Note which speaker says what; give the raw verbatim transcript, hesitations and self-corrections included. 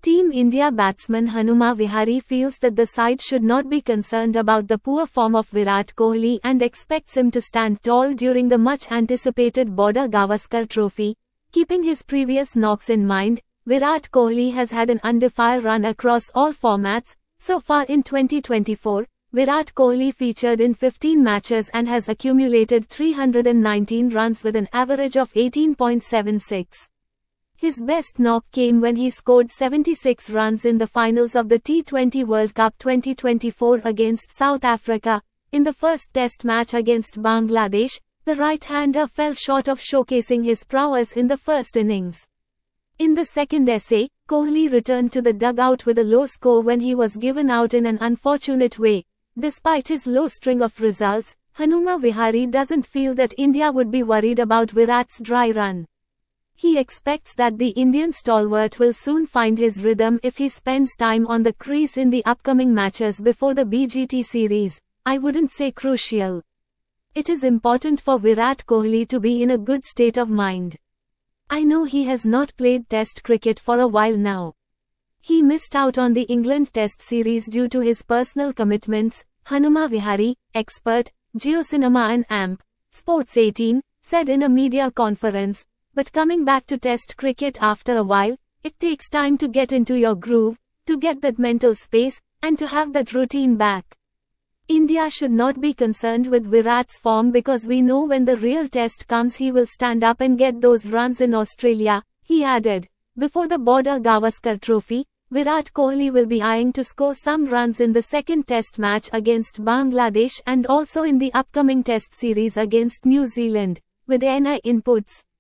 Speaker 1: Team India batsman Hanuma Vihari feels that the side should not be concerned about the poor form of Virat Kohli and expects him to stand tall during the much-anticipated Border Gavaskar Trophy. Keeping his previous knocks in mind, Virat Kohli has had an undefiled run across all formats. So far in twenty twenty-four, Virat Kohli featured in fifteen matches and has accumulated three hundred nineteen runs with an average of eighteen point seven six. His best knock came when he scored seventy-six runs in the finals of the T twenty World Cup twenty twenty-four against South Africa. In the first test match against Bangladesh, the right-hander fell short of showcasing his prowess in the first innings. In the second essay, Kohli returned to the dugout with a low score when he was given out in an unfortunate way. Despite his low string of results, Hanuma Vihari doesn't feel that India would be worried about Virat's dry run. He expects that the Indian stalwart will soon find his rhythm if he spends time on the crease in the upcoming matches before the B G T series. I wouldn't say crucial. It is important for Virat Kohli to be in a good state of mind. I know he has not played Test cricket for a while now. He missed out on the England Test series due to his personal commitments, Hanuma Vihari, expert, JioCinema and A M P, Sports eighteen, said in a media conference. But coming back to Test cricket after a while, it takes time to get into your groove, to get that mental space, and to have that routine back. India should not be concerned with Virat's form because we know when the real test comes he will stand up and get those runs in Australia, he added. Before the Border Gavaskar Trophy, Virat Kohli will be eyeing to score some runs in the second test match against Bangladesh and also in the upcoming test series against New Zealand, with N I inputs.